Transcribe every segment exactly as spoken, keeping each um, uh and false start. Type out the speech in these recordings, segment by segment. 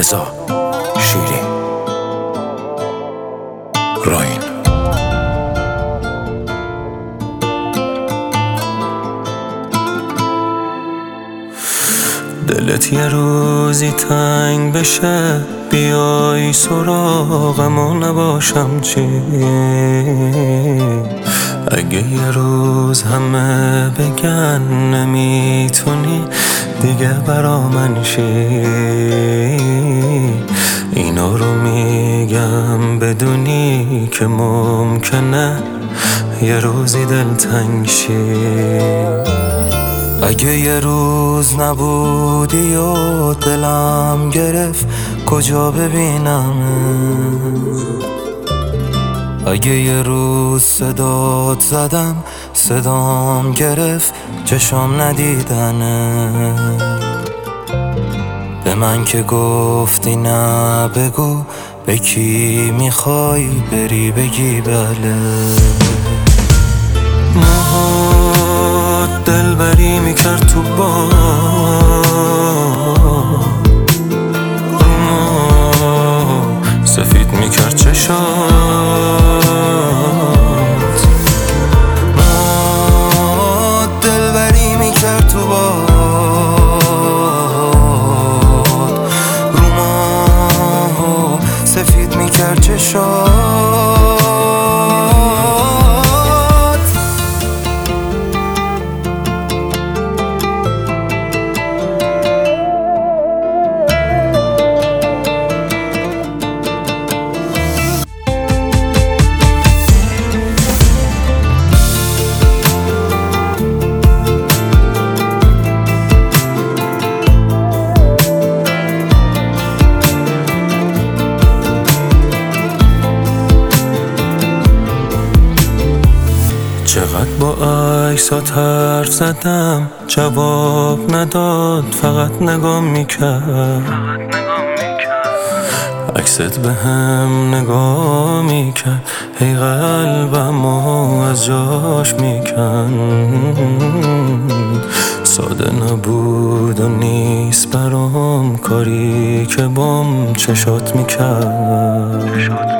رضا شیری راین. دلت یه روزی تنگ بشه، بیای سراغم و نباشم چی؟ اگه یه روز همه بگن نمیتونی دیگه برا من شی، اینا رو میگم بدونی که ممکنه یه روزی دلتنگ شی. اگه یه روز نبودی و دلم گرفت کجا ببینم؟ اگه یه روز صدات زدم صدام گرفت چشام ندیدنه، به من که گفتی نه بگو به کی میخوای بری بگی بله. موهات دلبری میکرد تو با سفید میکرد چشات، موهات دلبری میکرد تو با روما سفید میکرد چشات. چقدر با عکسات حرف زدم جواب نداد، فقط نگاه میکرد، عکست به هم نگاه میکرد، هی قلبمو از جاش میکند. ساده نبود و نیست برام کاری که بام چشات میکرد.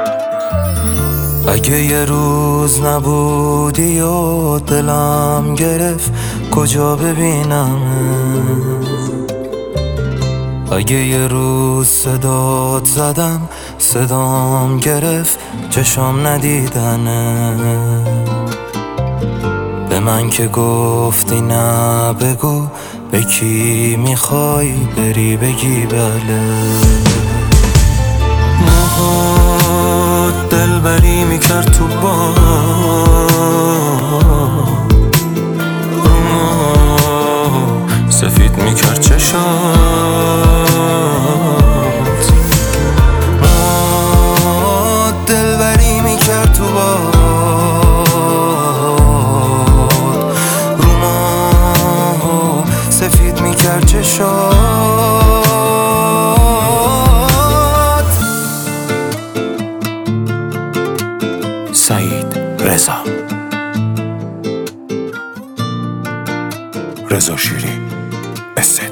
اگه یه روز نبودی و دلم گرفت کجا ببینم؟ اگه یه روز صدات زدم صدام گرفت چشام ندیدنه، به من که گفتی نه بگو به کی میخوای بری بگی بله. موهات دلبری میکرد تو با سفید میکرد چشات، موهات دلبری میکرد تو با روما سفید میکرد چشات. سعید رضا رضا شیری.